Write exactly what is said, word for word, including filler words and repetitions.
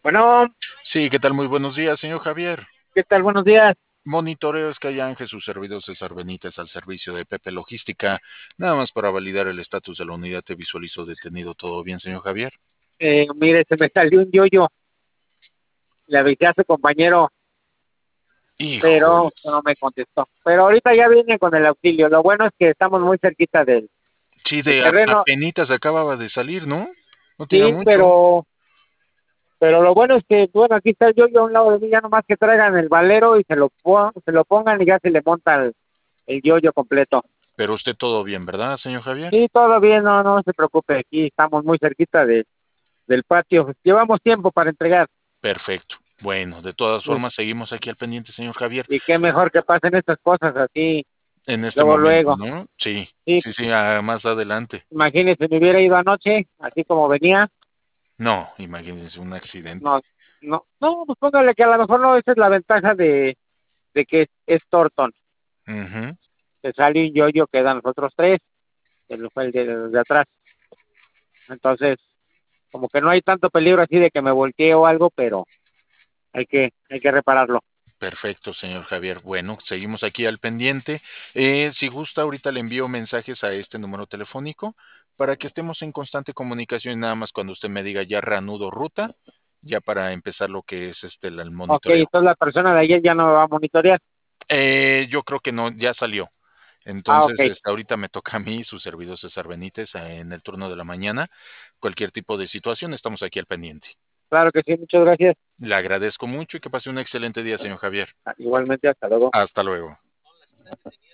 Bueno, Sí, ¿qué tal? Muy buenos días, señor Javier. ¿qué tal? Buenos días. Monitoreo Skyán, Jesús servidor César Benítez al servicio de Pepe Logística. Nada más para validar el estatus de la unidad, te visualizo detenido. ¿Todo bien, señor Javier? Eh, mire, se me salió un yoyo. Le avisé a su compañero, pero no Híjoles. me contestó. Pero ahorita ya viene con el auxilio. Lo bueno es que estamos muy cerquita del, Sí, del de a- terreno. apenitas acababa de salir, ¿no? No tiene Sí, mucho. pero, pero lo bueno es que, bueno, aquí está el yoyo a un lado de mí. Ya nomás que traigan el valero y se lo, pon- se lo pongan y ya se le monta el, el yoyo completo. Pero usted todo bien, ¿verdad, señor Javier? Sí, todo bien, no, no se preocupe. Aquí estamos muy cerquita de, del patio. Llevamos tiempo para entregar. Perfecto. Bueno, de todas Y, formas, seguimos aquí al pendiente, señor Javier, y qué mejor que pasen estas cosas así, en este luego, momento, luego. ¿no? Sí, Sí, sí, sí, ah, más adelante. imagínese, me hubiera ido anoche, así como venía. No, imagínense un accidente. No, no, no, pues póngale que a lo mejor no, esa es la ventaja de, de que es, es Thornton. Ujú. Que sale un yoyo, quedan los otros tres, que fue el de, de atrás. Entonces, como que no hay tanto peligro así de que me voltee o algo, pero hay que, hay que repararlo. Perfecto, señor Javier. Bueno, seguimos aquí al pendiente. Eh, si gusta, ahorita le envío mensajes a este número telefónico para que estemos en constante comunicación y nada más cuando usted me diga ya reanudo ruta, ya para empezar lo que es este el, el Ok, monitoreo. entonces la persona de ayer ya no me va a monitorear. Eh, yo creo que no, ya salió. Ah, Entonces, ok, este, ahorita me toca a mí, su servidor César Benítez, eh, en el turno de la mañana. Cualquier tipo de situación, estamos aquí al pendiente. claro que sí, muchas gracias. Le agradezco mucho y que pase un excelente día, señor Javier. Ah, igualmente, hasta luego. Hasta luego.